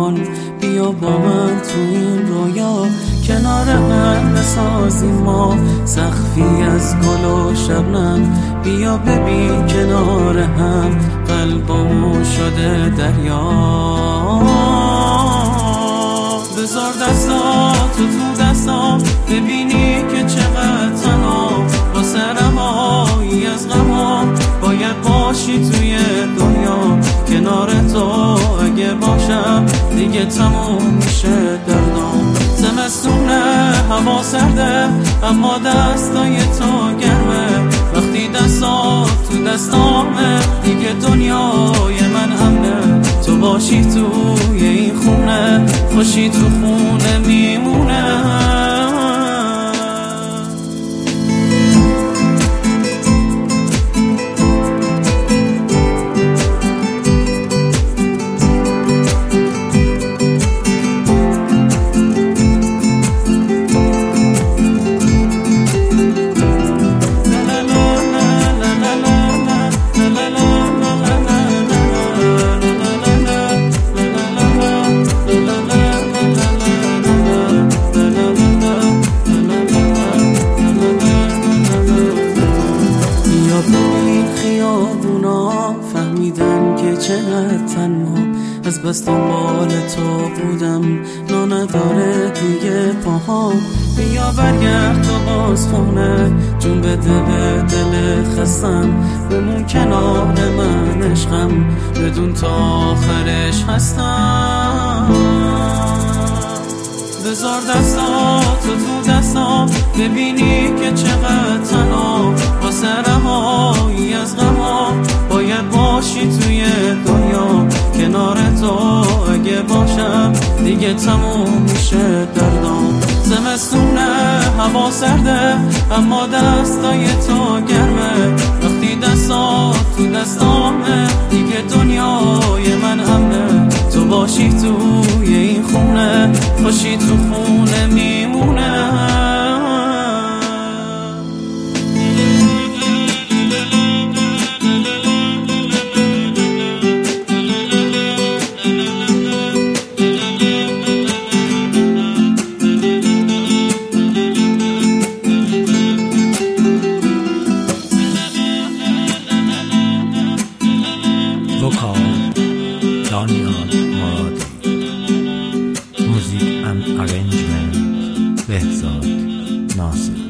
کن، بیا با من تو این رویا کنار هم بسازیم ما سقفی از گل و شبنم. بیا ببین کنار هم قلبمون شده دریا. بذار دستاتو تو دستام ببینی که چقدر تنها با سرمایی از غمام باید باشی توی دنیا. کنار تو اگه باشم دیگه تموم میشه دردام. زمستونه هوا سرده اما دستای تو گرمه. وقتی دستات تو دستامه دیگه دنیای من امنه. تو باشی توی این خونه خوشی تو خونه میمونه. فهمیدم که چقدر تنها از بس دنبال تو بودم. نداره دیگه پاهام. بیا برگرد تو باز خونه جون بده به دل خستم. بمون کنار من عشقم بدون تا آخرش هستم. بذار دستاتو تو دستام ببینی که چقدر تنها با سرهایی از غمام باید باشی توی دنیا. کنار تو اگه باشم دیگه تموم میشه دردام. زمستونه هوا سرده اما دستای تو گرمه. وقتی دستات تو دستامه دیگه دنیای من امنه. تو باشی توی این خونه خوشی تو خونه میمونه. وکال دانیال مرادی. موزیک and arrangement بهزاد ناصر.